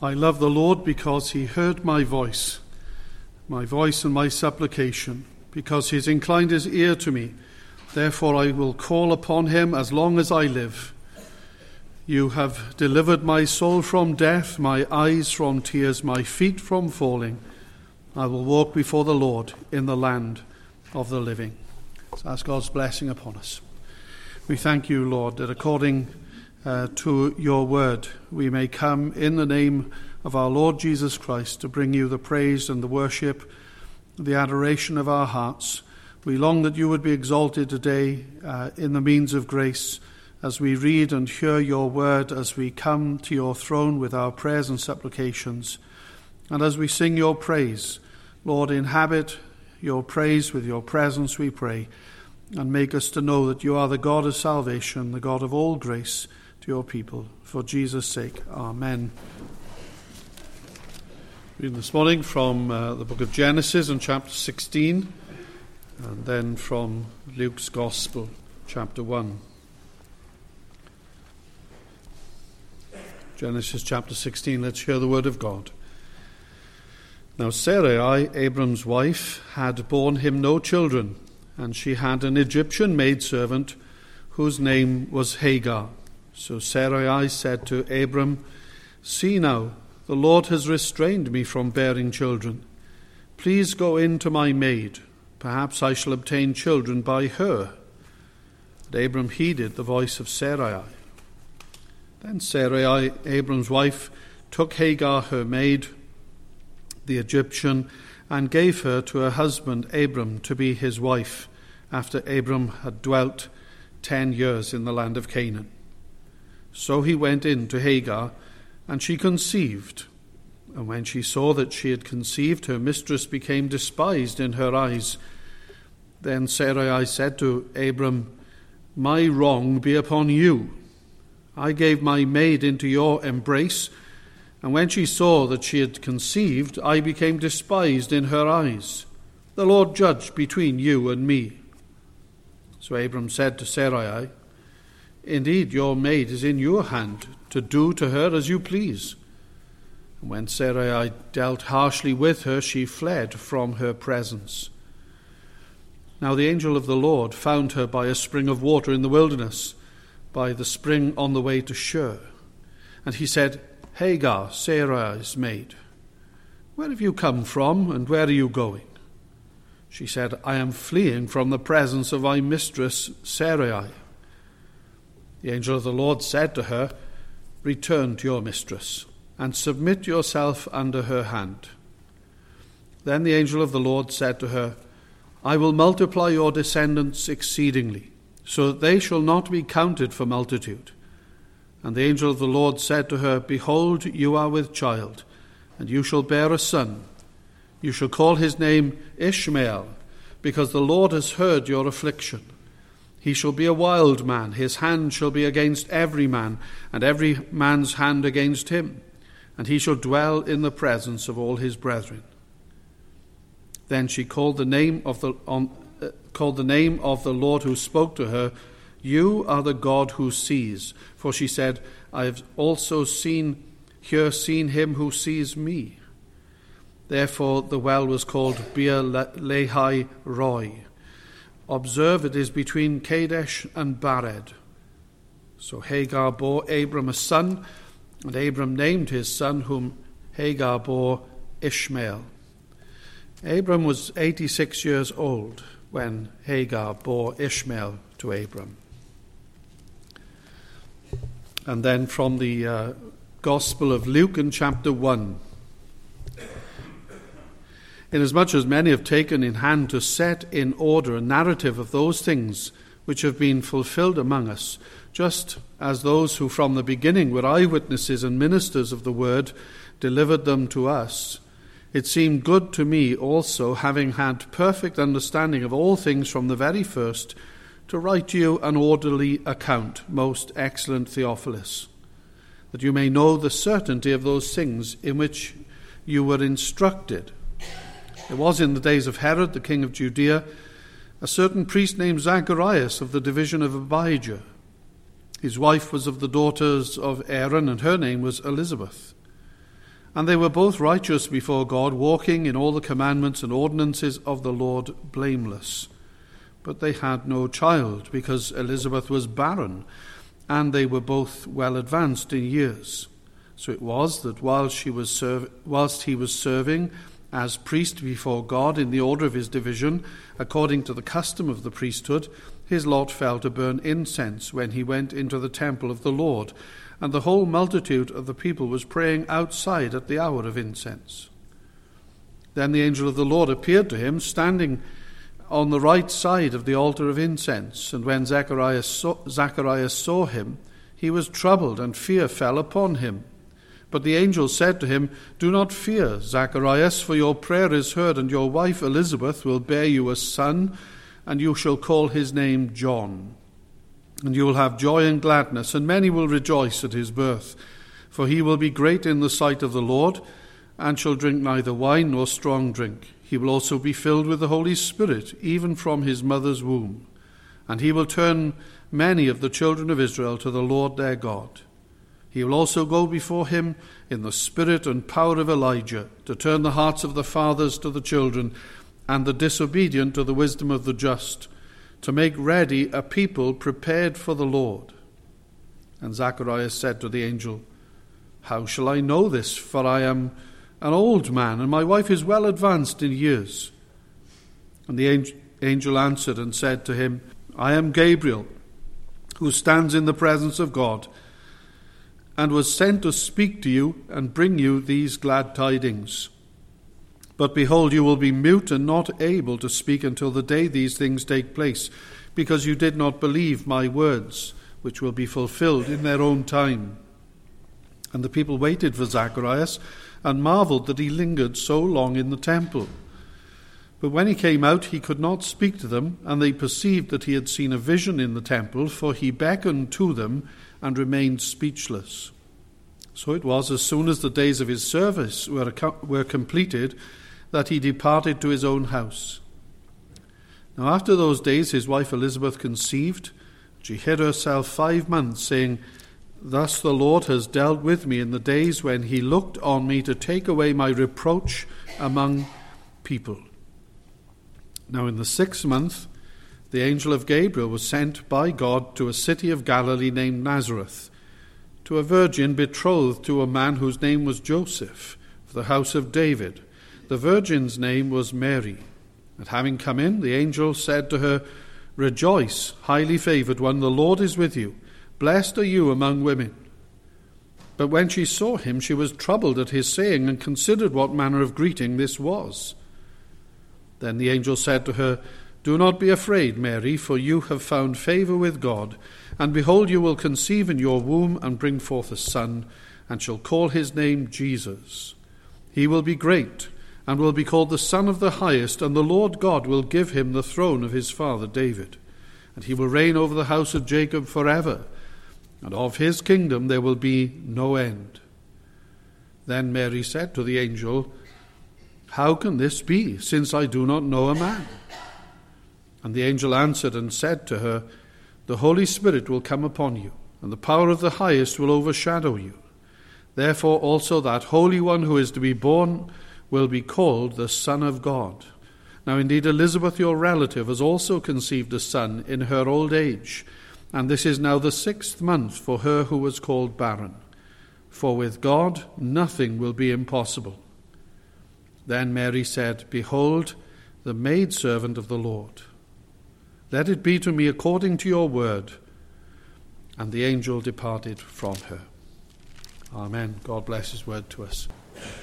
I love the Lord because he heard my voice and my supplication, because he has inclined his ear to me. Therefore I will call upon him as long as I live. You have delivered my soul from death, my eyes from tears, my feet from falling. I will walk before the Lord in the land of the living. Let's ask God's blessing upon us. We thank you, Lord, that according to your word we may come in the name of our Lord Jesus Christ to bring you the praise and the worship, the adoration of our hearts. We long that you would be exalted today in the means of grace as we read and hear your word, as we come to your throne with our prayers and supplications. And as we sing your praise, Lord, inhabit your praise with your presence, we pray, and make us to know that you are the God of salvation, the God of all grace to your people. For Jesus' sake, amen. Reading this morning from the book of Genesis in chapter 16, and then from Luke's Gospel, chapter 1. Genesis chapter 16, let's hear the word of God. Now Sarai, Abram's wife, had borne him no children, and she had an Egyptian maidservant whose name was Hagar. So Sarai said to Abram, "See now, the Lord has restrained me from bearing children. Please go in to my maid. Perhaps I shall obtain children by her." But Abram heeded the voice of Sarai. Then Sarai, Abram's wife, took Hagar, her maid, the Egyptian, and gave her to her husband Abram to be his wife, after Abram had dwelt 10 years in the land of Canaan. So he went in to Hagar, and she conceived. And when she saw that she had conceived, her mistress became despised in her eyes. Then Sarai said to Abram, "My wrong be upon you. I gave my maid into your embrace, and when she saw that she had conceived, I became despised in her eyes. The Lord judge between you and me." So Abram said to Sarai, "Indeed, your maid is in your hand to do to her as you please." And when Sarai dealt harshly with her, she fled from her presence. Now the angel of the Lord found her by a spring of water in the wilderness, by the spring on the way to Shur. And he said, "Hagar, Sarai's maid, where have you come from, and where are you going?" She said, "I am fleeing from the presence of my mistress Sarai." The angel of the Lord said to her, "Return to your mistress, and submit yourself under her hand." Then the angel of the Lord said to her, "I will multiply your descendants exceedingly, so that they shall not be counted for multitude." And the angel of the Lord said to her, "Behold, you are with child, and you shall bear a son. You shall call his name Ishmael, because the Lord has heard your affliction. He shall be a wild man, his hand shall be against every man, and every man's hand against him, and he shall dwell in the presence of all his brethren." Then she called the name of the Lord who spoke to her, "You are the God who sees." For she said, "I have also seen him who sees me." Therefore the well was called Beer Lahai Roi. Observe, it is between Kadesh and Bared. So Hagar bore Abram a son, and Abram named his son whom Hagar bore Ishmael. Abram was 86 years old when Hagar bore Ishmael to Abram. And then from the Gospel of Luke in chapter 1. Inasmuch as many have taken in hand to set in order a narrative of those things which have been fulfilled among us, just as those who from the beginning were eyewitnesses and ministers of the word delivered them to us, it seemed good to me also, having had perfect understanding of all things from the very first, to write you an orderly account, most excellent Theophilus, that you may know the certainty of those things in which you were instructed. There was in the days of Herod, the king of Judea, a certain priest named Zacharias of the division of Abijah. His wife was of the daughters of Aaron, and her name was Elizabeth. And they were both righteous before God, walking in all the commandments and ordinances of the Lord blameless. But they had no child, because Elizabeth was barren, and they were both well advanced in years. So it was that whilst he was serving as priest before God in the order of his division, according to the custom of the priesthood, his lot fell to burn incense when he went into the temple of the Lord, and the whole multitude of the people was praying outside at the hour of incense. Then the angel of the Lord appeared to him, standing on the right side of the altar of incense. And when Zacharias saw him, he was troubled, and fear fell upon him. But the angel said to him, "Do not fear, Zacharias, for your prayer is heard, and your wife Elizabeth will bear you a son, and you shall call his name John. And you will have joy and gladness, and many will rejoice at his birth. For he will be great in the sight of the Lord, and shall drink neither wine nor strong drink. He will also be filled with the Holy Spirit, even from his mother's womb. And he will turn many of the children of Israel to the Lord their God. He will also go before him in the spirit and power of Elijah, to turn the hearts of the fathers to the children, and the disobedient to the wisdom of the just, to make ready a people prepared for the Lord." And Zacharias said to the angel, "How shall I know this? For I am an old man, and my wife is well advanced in years." And the angel answered and said to him, "I am Gabriel, who stands in the presence of God, and was sent to speak to you and bring you these glad tidings. But behold, you will be mute and not able to speak until the day these things take place, because you did not believe my words, which will be fulfilled in their own time." And the people waited for Zacharias, and marveled that he lingered so long in the temple. But when he came out, he could not speak to them, and they perceived that he had seen a vision in the temple, for he beckoned to them and remained speechless. So it was, as soon as the days of his service were completed, that he departed to his own house. Now after those days his wife Elizabeth conceived. She hid herself 5 months, saying, "Thus the Lord has dealt with me in the days when he looked on me to take away my reproach among people." Now in the 6th month, the angel of Gabriel was sent by God to a city of Galilee named Nazareth, to a virgin betrothed to a man whose name was Joseph, of the house of David. The virgin's name was Mary. And having come in, the angel said to her, "Rejoice, highly favored one, the Lord is with you. Blessed are you among women." But when she saw him, she was troubled at his saying, and considered what manner of greeting this was. Then the angel said to her, "Do not be afraid, Mary, for you have found favor with God. And behold, you will conceive in your womb and bring forth a son, and shall call his name Jesus. He will be great, and will be called the Son of the Highest, and the Lord God will give him the throne of his father David. And he will reign over the house of Jacob forever, and of his kingdom there will be no end." Then Mary said to the angel, "How can this be, since I do not know a man?" And the angel answered and said to her, "The Holy Spirit will come upon you, and the power of the Highest will overshadow you. Therefore also that Holy One who is to be born will be called the Son of God. Now indeed Elizabeth, your relative, has also conceived a son in her old age, and this is now the 6th month for her who was called barren. For with God nothing will be impossible." Then Mary said, "Behold, the maidservant of the Lord. Let it be to me according to your word." And the angel departed from her. Amen. God bless his word to us.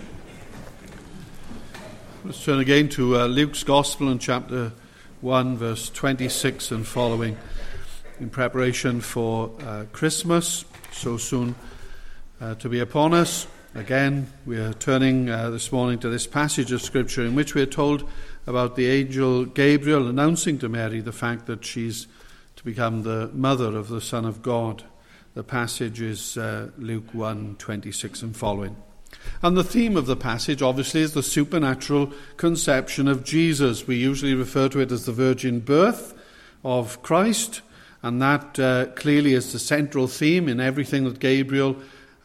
Let's turn again to Luke's Gospel in chapter 1, verse 26 and following, in preparation for Christmas, so soon to be upon us. Again, we are turning this morning to this passage of Scripture in which we are told about the angel Gabriel announcing to Mary the fact that she's to become the mother of the Son of God. The passage is Luke 1, 26 and following. And the theme of the passage, obviously, is the supernatural conception of Jesus. We usually refer to it as the virgin birth of Christ, and that clearly is the central theme in everything that Gabriel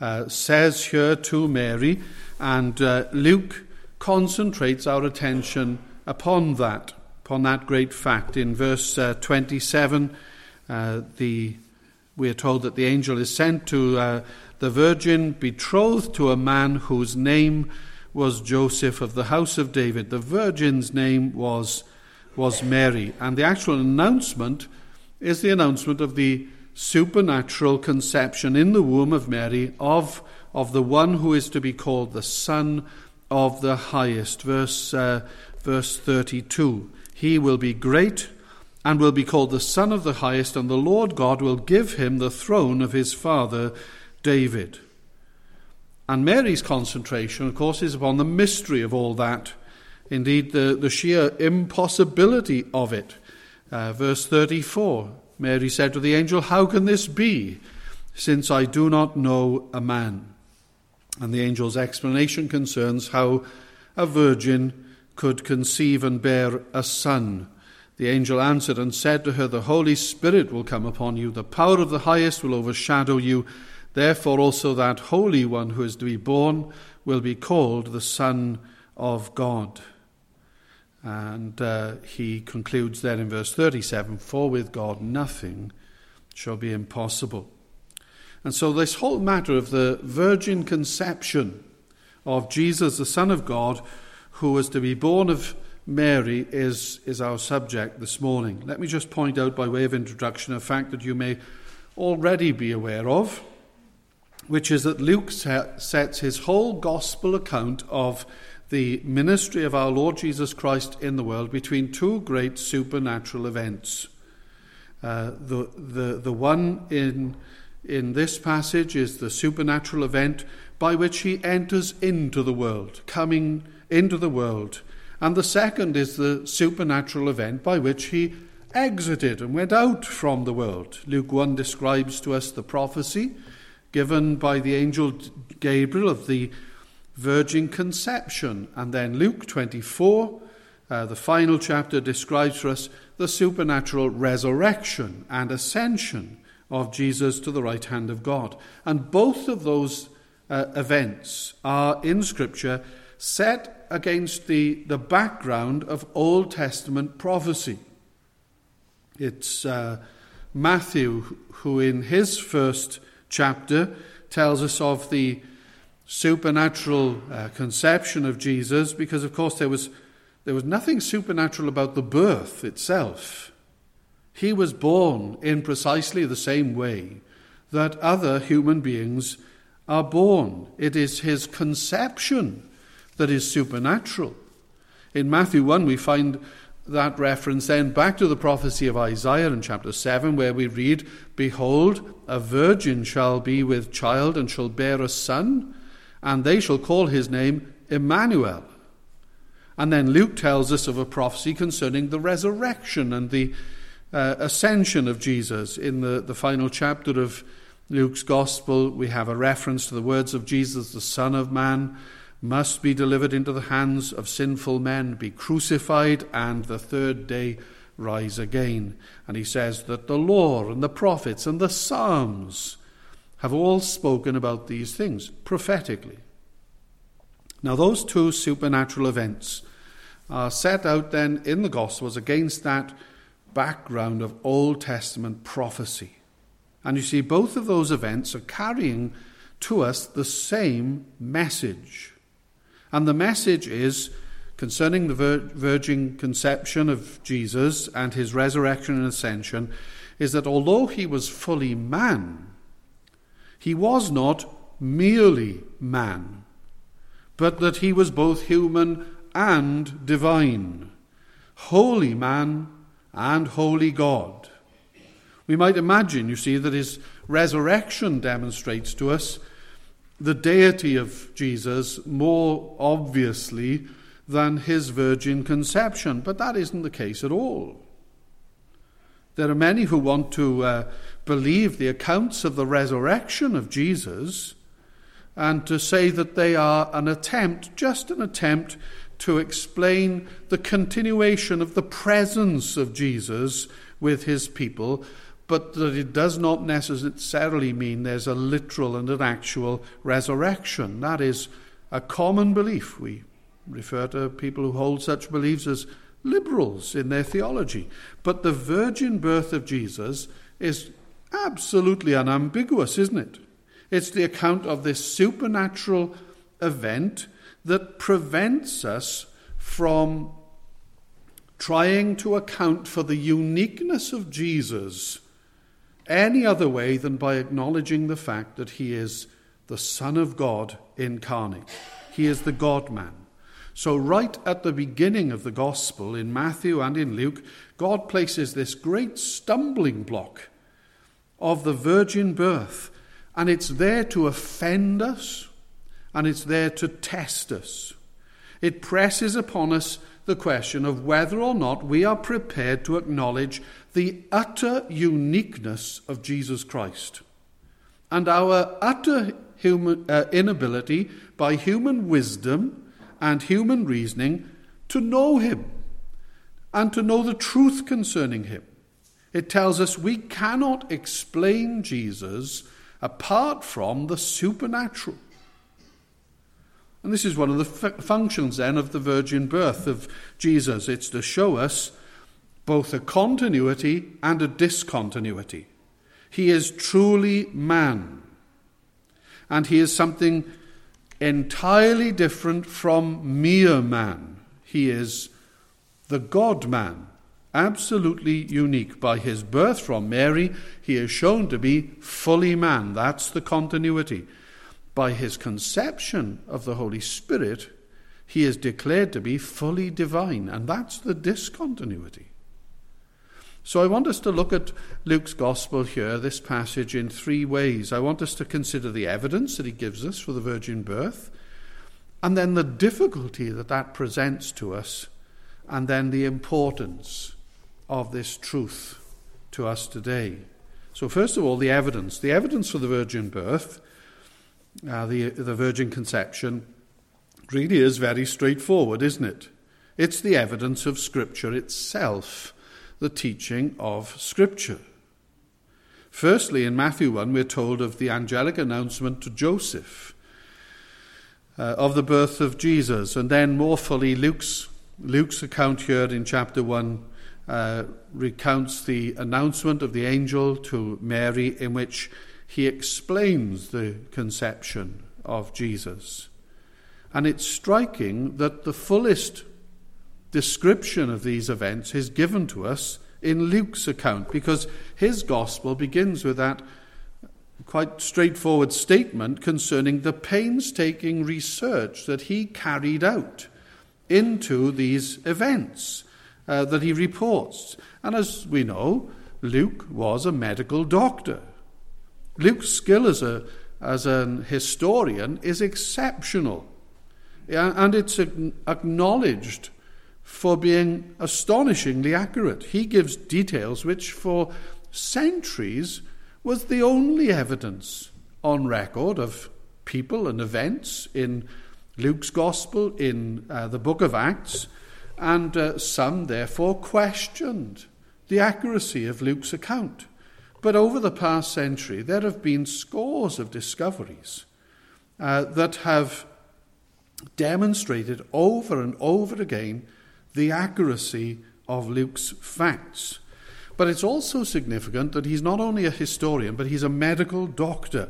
says here to Mary, and Luke concentrates our attention upon that great fact. In verse 27, we are told that the angel is sent to the virgin betrothed to a man whose name was Joseph of the house of David. The virgin's name was Mary. And the actual announcement is the announcement of the supernatural conception in the womb of Mary of the one who is to be called the Son of the Highest. Verse 32. He will be great and will be called the Son of the Highest, and the Lord God will give him the throne of his father David. And Mary's concentration, of course, is upon the mystery of all that. Indeed, the sheer impossibility of it. Verse 34, Mary said to the angel, "How can this be, since I do not know a man?" And the angel's explanation concerns how a virgin could conceive and bear a son. The angel answered and said to her, "The Holy Spirit will come upon you. The power of the Highest will overshadow you. Therefore also that Holy One who is to be born will be called the Son of God." And he concludes there in verse 37, "For with God nothing shall be impossible." And so this whole matter of the virgin conception of Jesus, the Son of God, who was to be born of Mary, is our subject this morning. Let me just point out by way of introduction a fact that you may already be aware of, which is that Luke sets his whole gospel account of the ministry of our Lord Jesus Christ in the world between two great supernatural events. The one in this passage is the supernatural event by which he enters into the world, coming into the world. And the second is the supernatural event by which he exited and went out from the world. Luke 1 describes to us the prophecy given by the angel Gabriel of the virgin conception. And then Luke 24, the final chapter, describes for us the supernatural resurrection and ascension of Jesus to the right hand of God. And both of those events are in Scripture set against the background of Old Testament prophecy. It's Matthew who in his first chapter tells us of the supernatural conception of Jesus, because of course there was nothing supernatural about the birth itself. He was born in precisely the same way that other human beings are born. It is his conception that is supernatural. In Matthew 1 we find that reference then back to the prophecy of Isaiah in chapter 7, where we read, "Behold, a virgin shall be with child and shall bear a son, and they shall call his name Emmanuel." And then Luke tells us of a prophecy concerning the resurrection and the ascension of Jesus. In the final chapter of Luke's Gospel, we have a reference to the words of Jesus, "The Son of Man must be delivered into the hands of sinful men, be crucified, and the third day rise again." And he says that the law and the prophets and the Psalms have all spoken about these things prophetically. Now those two supernatural events are set out then in the Gospels against that background of Old Testament prophecy. And you see, both of those events are carrying to us the same message. And the message is concerning the virgin conception of Jesus and his resurrection and ascension, is that although he was fully man, he was not merely man, but that he was both human and divine, holy man and holy God. We might imagine, you see, that his resurrection demonstrates to us the deity of Jesus more obviously than his virgin conception, but that isn't the case at all. There are many who want to believe the accounts of the resurrection of Jesus and to say that they are just an attempt to explain the continuation of the presence of Jesus with his people but that it does not necessarily mean there's a literal and an actual resurrection. That is a common belief. We refer to people who hold such beliefs as liberals in their theology. But the virgin birth of Jesus is absolutely unambiguous, isn't it? It's the account of this supernatural event that prevents us from trying to account for the uniqueness of Jesus any other way than by acknowledging the fact that he is the Son of God incarnate. He is the God-man. So right at the beginning of the gospel, in Matthew and in Luke, God places this great stumbling block of the virgin birth, and it's there to offend us, and it's there to test us. It presses upon us the question of whether or not we are prepared to acknowledge the utter uniqueness of Jesus Christ and our utter inability by human wisdom and human reasoning to know him and to know the truth concerning him. It tells us we cannot explain Jesus apart from the supernatural. And this is one of the functions then of the virgin birth of Jesus. It's to show us both a continuity and a discontinuity. He is truly man, and he is something entirely different from mere man. He is the God-man, absolutely unique. By his birth from Mary, he is shown to be fully man. That's the continuity. By his conception of the Holy Spirit, he is declared to be fully divine, and that's the discontinuity. So I want us to look at Luke's gospel here, this passage, in three ways. I want us to consider the evidence that he gives us for the virgin birth, and then the difficulty that that presents to us, and then the importance of this truth to us today. So first of all, the evidence. The evidence for the virgin birth, the virgin conception, really is very straightforward, isn't it? It's the evidence of Scripture itself, the teaching of Scripture. Firstly, in Matthew 1, we're told of the angelic announcement to Joseph of the birth of Jesus. And then more fully, Luke's account here in chapter 1 recounts the announcement of the angel to Mary, in which he explains the conception of Jesus. And it's striking that the fullest description of these events is given to us in Luke's account, because his gospel begins with that quite straightforward statement concerning the painstaking research that he carried out into these events that he reports. And as we know, Luke was a medical doctor. Luke's skill as an historian is exceptional, and it's acknowledged for being astonishingly accurate. He gives details which for centuries was the only evidence on record of people and events in Luke's gospel, in the book of Acts, and some therefore questioned the accuracy of Luke's account. But over the past century, there have been scores of discoveries that have demonstrated over and over again the accuracy of Luke's facts. But it's also significant that he's not only a historian, but he's a medical doctor.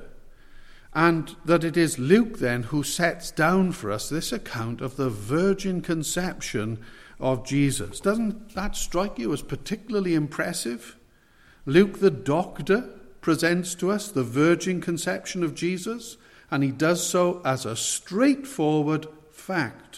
And that it is Luke then who sets down for us this account of the virgin conception of Jesus. Doesn't that strike you as particularly impressive? Luke the doctor presents to us the virgin conception of Jesus, and he does so as a straightforward fact.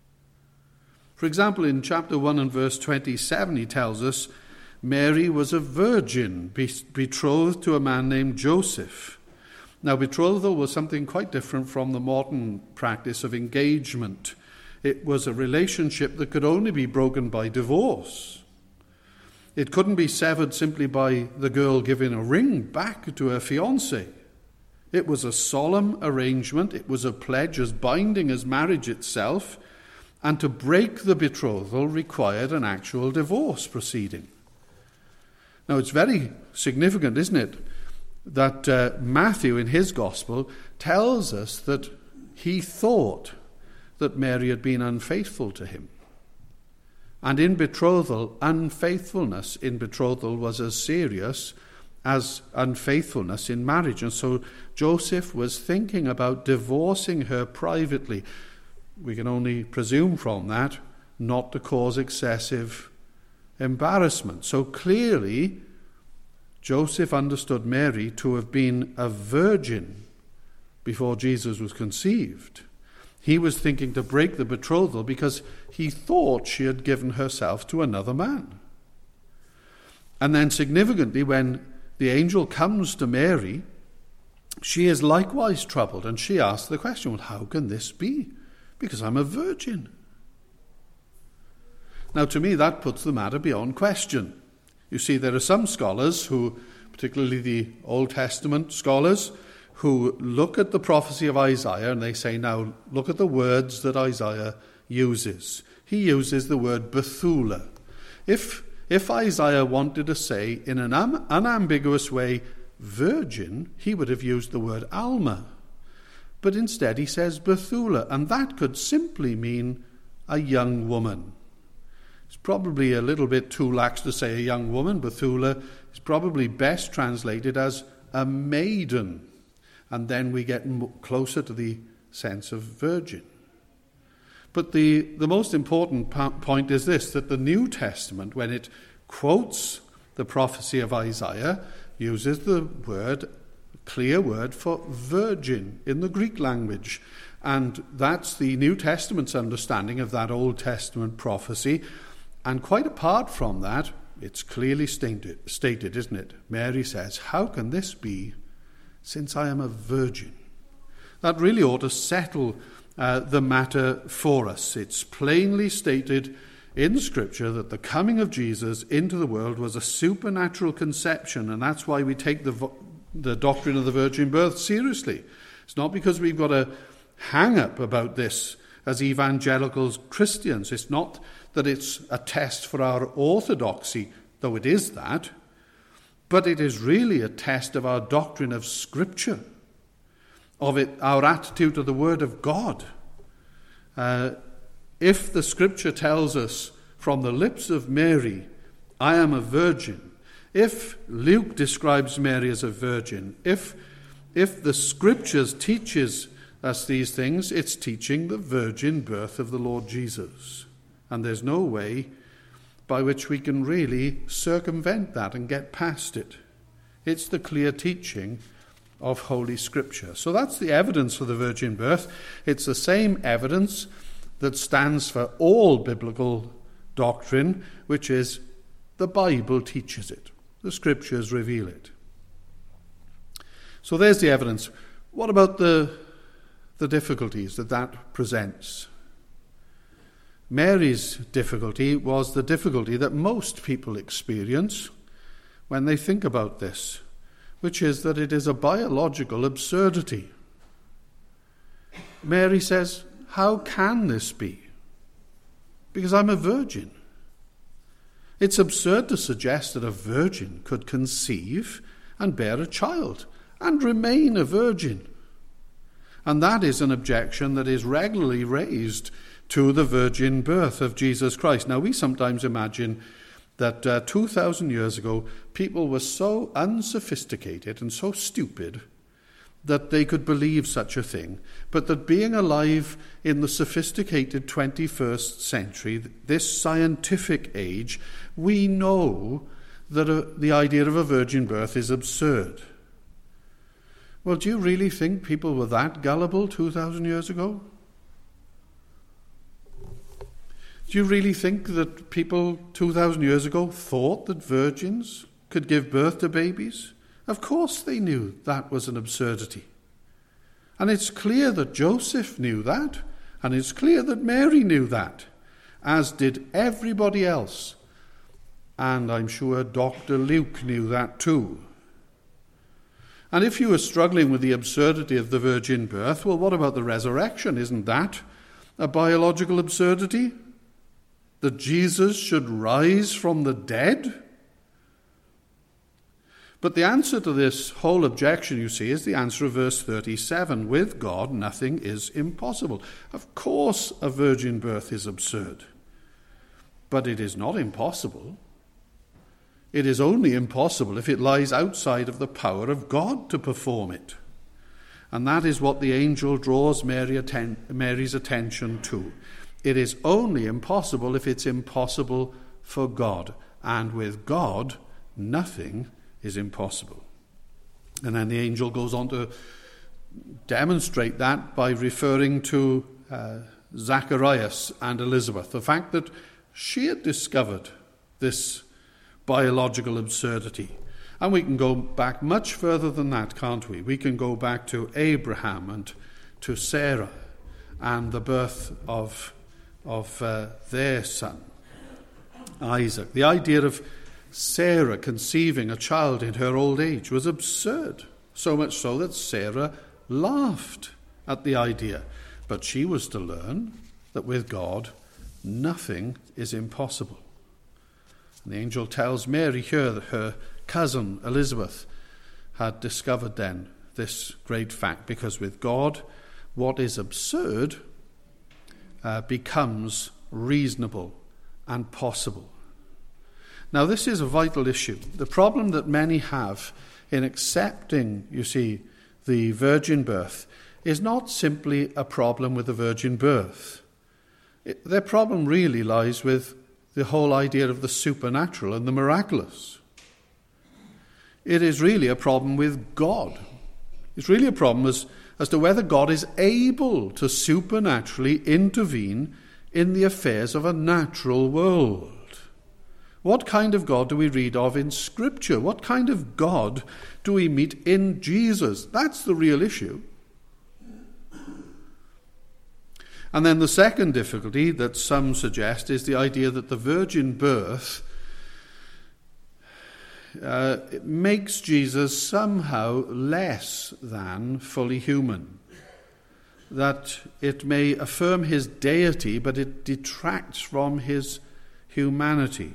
For example, in chapter 1 and verse 27, he tells us Mary was a virgin betrothed to a man named Joseph. Now, betrothal was something quite different from the modern practice of engagement. It was a relationship that could only be broken by divorce. It couldn't be severed simply by the girl giving a ring back to her fiancé. It was a solemn arrangement. It was a pledge as binding as marriage itself. And to break the betrothal required an actual divorce proceeding. Now, it's very significant, isn't it, that Matthew in his gospel tells us that he thought that Mary had been unfaithful to him. And in betrothal, unfaithfulness in betrothal was as serious as unfaithfulness in marriage. And so Joseph was thinking about divorcing her privately. We can only presume from that not to cause excessive embarrassment. So clearly, Joseph understood Mary to have been a virgin before Jesus was conceived. He was thinking to break the betrothal because he thought she had given herself to another man. And then significantly, when the angel comes to Mary, she is likewise troubled, and she asks the question, well, how can this be? Because I'm a virgin. Now, to me, that puts the matter beyond question. You see, there are some scholars who, particularly the Old Testament scholars, who look at the prophecy of Isaiah and they say, now, look at the words that Isaiah uses. He uses the word Bethulah. If Isaiah wanted to say in an unambiguous way, virgin, he would have used the word Alma. But instead he says Bethulah, and that could simply mean a young woman. It's probably a little bit too lax to say a young woman. Bethulah is probably best translated as a maiden. And then we get closer to the sense of virgin. But the most important point is this, that the New Testament, when it quotes the prophecy of Isaiah, uses the clear word for virgin in the Greek language. And that's the New Testament's understanding of that Old Testament prophecy. And quite apart from that, it's clearly stated, isn't it? Mary says, how can this be, since I am a virgin? That really ought to settle the matter for us. It's plainly stated in Scripture that the coming of Jesus into the world was a supernatural conception, and that's why we take the doctrine of the virgin birth seriously. It's not because we've got a hang-up about this as evangelicals Christians. It's not that it's a test for our orthodoxy, though it is that, but it is really a test of our doctrine of Scripture, of our attitude to the Word of God. If the Scripture tells us from the lips of Mary, I am a virgin, if Luke describes Mary as a virgin, if the Scriptures teaches us these things, it's teaching the virgin birth of the Lord Jesus. And there's no way by which we can really circumvent that and get past it. It's the clear teaching of Holy Scripture. So that's the evidence for the virgin birth. It's the same evidence that stands for all biblical doctrine, which is the Bible teaches it. The Scriptures reveal it. So there's the evidence. What about the difficulties that presents? Mary's difficulty was the difficulty that most people experience when they think about this, which is that it is a biological absurdity. Mary says, how can this be? Because I'm a virgin. It's absurd to suggest that a virgin could conceive and bear a child and remain a virgin. And that is an objection that is regularly raised to the virgin birth of Jesus Christ. Now, we sometimes imagine that 2,000 years ago, people were so unsophisticated and so stupid that they could believe such a thing, but that being alive in the sophisticated 21st century, this scientific age, we know that the idea of a virgin birth is absurd. Well, do you really think people were that gullible 2,000 years ago? Do you really think that people 2,000 years ago thought that virgins could give birth to babies? Of course they knew that was an absurdity. And it's clear that Joseph knew that, and it's clear that Mary knew that, as did everybody else. And I'm sure Dr. Luke knew that too. And if you were struggling with the absurdity of the virgin birth, well, what about the resurrection? Isn't that a biological absurdity? That Jesus should rise from the dead? But the answer to this whole objection, you see, is the answer of verse 37. With God, nothing is impossible. Of course, a virgin birth is absurd. But it is not impossible. It is only impossible if it lies outside of the power of God to perform it. And that is what the angel draws Mary's attention to. It is only impossible if it's impossible for God. And with God, nothing is impossible. And then the angel goes on to demonstrate that by referring to Zacharias and Elizabeth. The fact that she had discovered this biological absurdity. And we can go back much further than that, can't we? We can go back to Abraham and to Sarah and the birth of their son, Isaac. The idea of Sarah conceiving a child in her old age was absurd, so much so that Sarah laughed at the idea. But she was to learn that with God, nothing is impossible. And the angel tells Mary here that her cousin Elizabeth had discovered then this great fact, because with God, what is absurd becomes reasonable and possible. Now, this is a vital issue. The problem that many have in accepting, you see, the virgin birth is not simply a problem with the virgin birth. Their problem really lies with the whole idea of the supernatural and the miraculous. It is really a problem with God. It's really a problem as to whether God is able to supernaturally intervene in the affairs of a natural world. What kind of God do we read of in Scripture? What kind of God do we meet in Jesus? That's the real issue. And then the second difficulty that some suggest is the idea that the virgin birth makes Jesus somehow less than fully human. That it may affirm his deity, but it detracts from his humanity.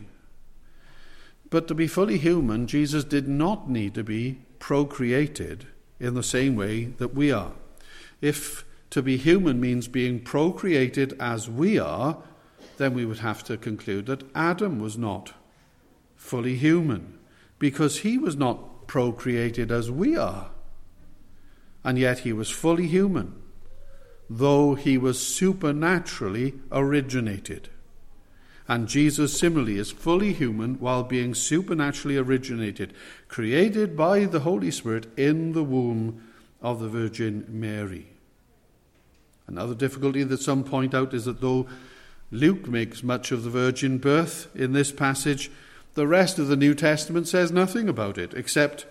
But to be fully human, Jesus did not need to be procreated in the same way that we are. If to be human means being procreated as we are, then we would have to conclude that Adam was not fully human, because he was not procreated as we are. And yet he was fully human, though he was supernaturally originated. And Jesus similarly is fully human while being supernaturally originated, created by the Holy Spirit in the womb of the Virgin Mary. Another difficulty that some point out is that though Luke makes much of the virgin birth in this passage, the rest of the New Testament says nothing about it, except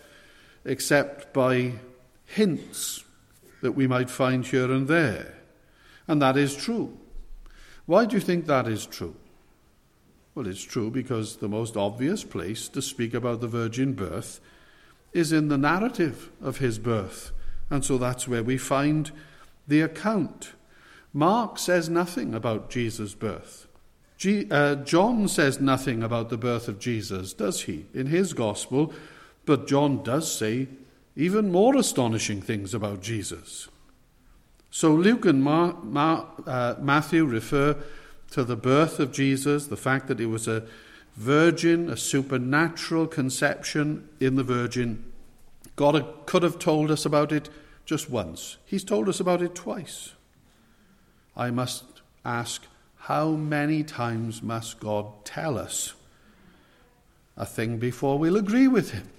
by hints that we might find here and there. And that is true. Why do you think that is true? Well, it's true because the most obvious place to speak about the virgin birth is in the narrative of his birth. And so that's where we find the account. Mark says nothing about Jesus' birth. John says nothing about the birth of Jesus, does he, in his gospel? But John does say even more astonishing things about Jesus. So Luke and Matthew refer to the birth of Jesus, the fact that it was a virgin, a supernatural conception in the Virgin. God could have told us about it just once. He's told us about it twice. I must ask, how many times must God tell us a thing before we'll agree with him?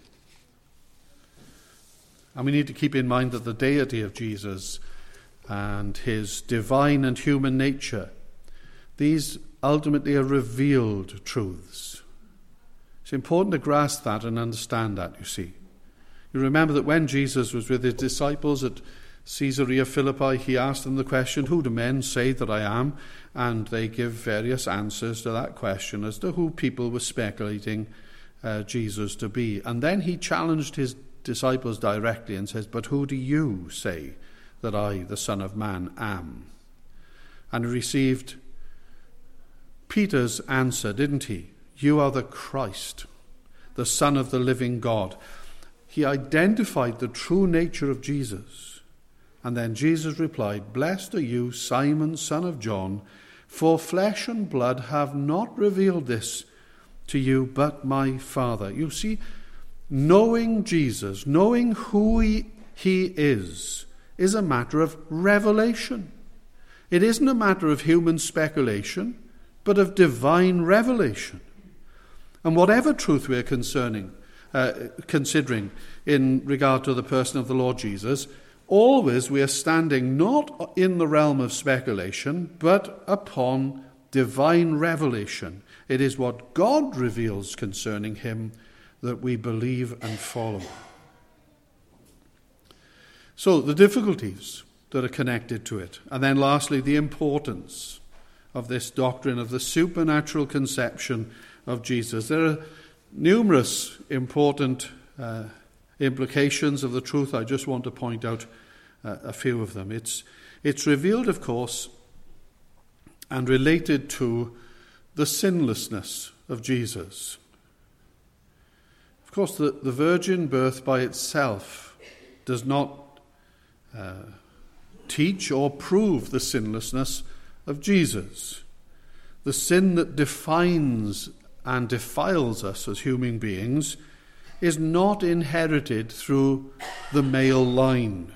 And we need to keep in mind that the deity of Jesus and his divine and human nature, these ultimately are revealed truths. It's important to grasp that and understand that, you see. You remember that when Jesus was with his disciples at Caesarea Philippi, he asked them the question, who do men say that I am? And they give various answers to that question as to who people were speculating Jesus to be. And then he challenged his disciples directly and says, but who do you say that I, the Son of Man, am? And he received Peter's answer, didn't he? You are the Christ, the Son of the living God. he identified the true nature of Jesus. And then Jesus replied, "Blessed are you, Simon, son of John, for flesh and blood have not revealed this to you, but my Father." You see, knowing Jesus, knowing who he is a matter of revelation. It isn't a matter of human speculation, but of divine revelation. And whatever truth we're considering in regard to the person of the Lord Jesus, always we are standing not in the realm of speculation, but upon divine revelation. It is what God reveals concerning him that we believe and follow. So the difficulties that are connected to it. And then lastly, the importance of this doctrine of the supernatural conception of Jesus. There are numerous important implications of the truth. I just want to point out a few of them. It's revealed, of course, and related to the sinlessness of Jesus. Of course, the virgin birth by itself does not teach or prove the sinlessness of Jesus. The sin that defines and defiles us as human beings is not inherited through the male line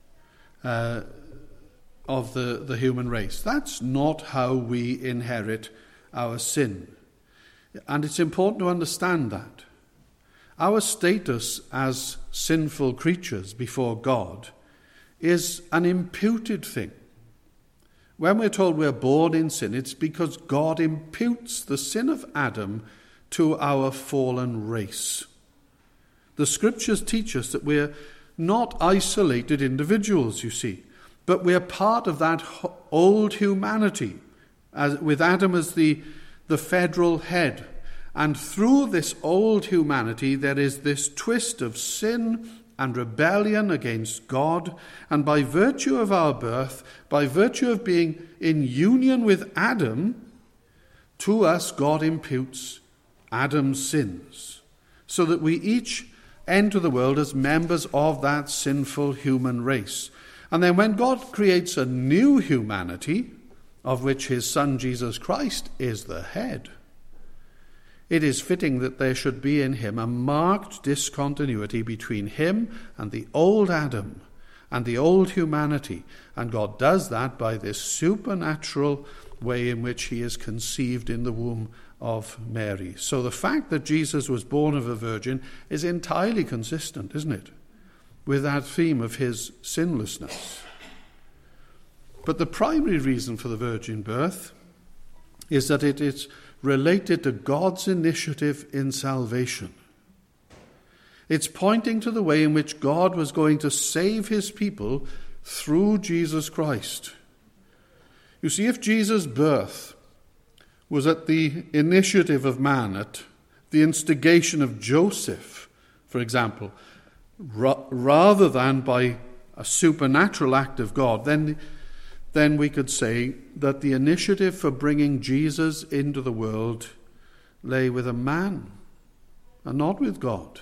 of the human race. That's not how we inherit our sin. And it's important to understand that. Our status as sinful creatures before God is an imputed thing. When we're told we're born in sin, it's because God imputes the sin of Adam to our fallen race. The scriptures teach us that we're not isolated individuals, you see, but we're part of that old humanity, with Adam as the federal head. And through this old humanity, there is this twist of sin and rebellion against God, and by virtue of our birth, by virtue of being in union with Adam, to us God imputes Adam's sins, so that we each enter the world as members of that sinful human race. And then when God creates a new humanity, of which his Son Jesus Christ is the head, it is fitting that there should be in him a marked discontinuity between him and the old Adam and the old humanity. And God does that by this supernatural way in which he is conceived in the womb of Mary. So the fact that Jesus was born of a virgin is entirely consistent, isn't it, with that theme of his sinlessness. But the primary reason for the virgin birth is that it is related to God's initiative in salvation. It's pointing to the way in which God was going to save his people through Jesus Christ. You see, if Jesus' birth was at the initiative of man, at the instigation of Joseph, for example, rather than by a supernatural act of God, then we could say that the initiative for bringing Jesus into the world lay with a man and not with God.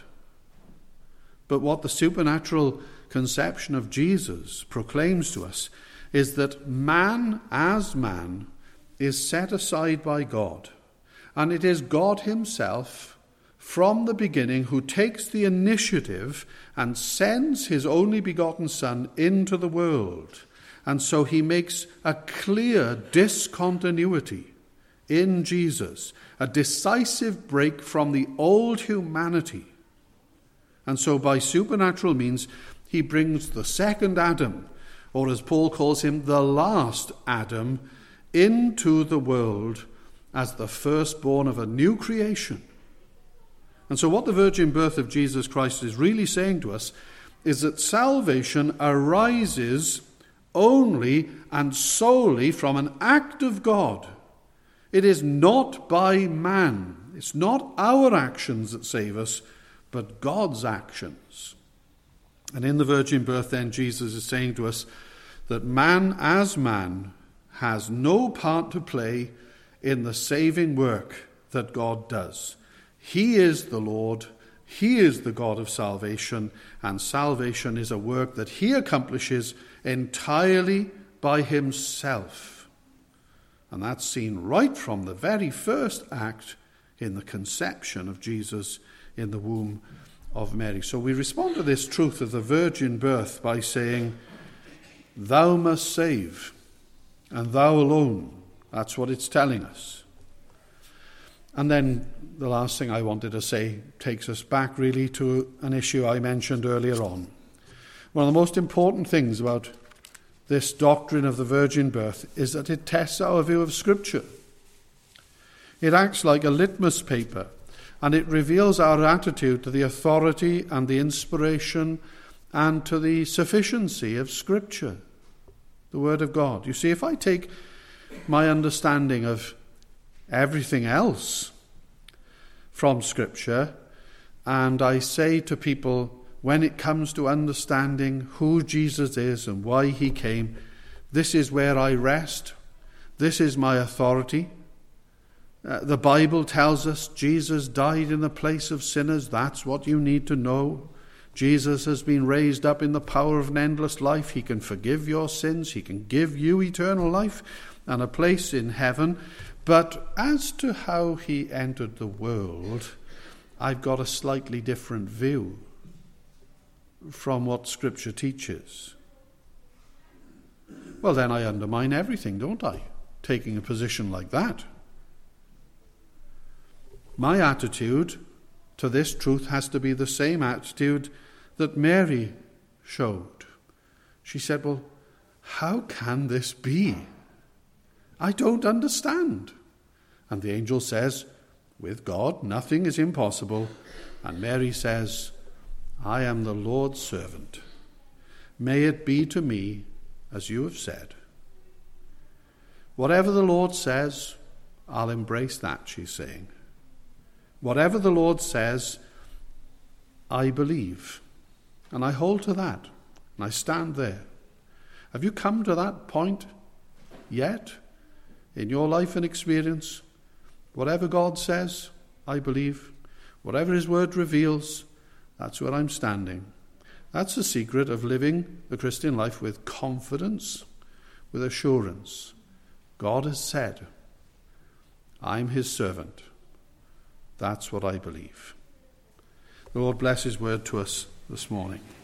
But what the supernatural conception of Jesus proclaims to us is that man as man is set aside by God. And it is God himself from the beginning who takes the initiative and sends his only begotten Son into the world. And so he makes a clear discontinuity in Jesus, a decisive break from the old humanity. And so by supernatural means, he brings the second Adam, or as Paul calls him, the last Adam, into the world as the firstborn of a new creation. And so what the virgin birth of Jesus Christ is really saying to us is that salvation arises only and solely from an act of God. It is not by man. It's not our actions that save us, but God's actions. And in the virgin birth then, Jesus is saying to us that man as man has no part to play in the saving work that God does. He is the Lord, He is the God of salvation, and salvation is a work that he accomplishes entirely by himself. And that's seen right from the very first act in the conception of Jesus in the womb of Mary. So we respond to this truth of the virgin birth by saying, thou must save, and thou alone. That's what it's telling us. And then the last thing I wanted to say takes us back really to an issue I mentioned earlier on. One of the most important things about this doctrine of the virgin birth is that it tests our view of Scripture. It acts like a litmus paper, and it reveals our attitude to the authority and the inspiration and to the sufficiency of Scripture, the Word of God. You see, if I take my understanding of everything else from Scripture, and I say to people, when it comes to understanding who Jesus is and why he came, this is where I rest, this is my authority. The Bible tells us Jesus died in the place of sinners. That's what you need to know. Jesus has been raised up in the power of an endless life. He can forgive your sins. He can give you eternal life and a place in heaven. But as to how he entered the world, I've got a slightly different view from what Scripture teaches. Well, then I undermine everything, don't I? Taking a position like that. My attitude to this truth has to be the same attitude that Mary showed. She said, well, how can this be? I don't understand. And the angel says, with God nothing is impossible. And Mary says, I am the Lord's servant. May it be to me as you have said. Whatever the Lord says, I'll embrace that, she's saying. Whatever the Lord says, I believe. And I hold to that. And I stand there. Have you come to that point yet in your life and experience? Whatever God says, I believe. Whatever his word reveals, that's where I'm standing. That's the secret of living the Christian life with confidence, with assurance. God has said, I'm his servant. That's what I believe. The Lord bless his word to us this morning.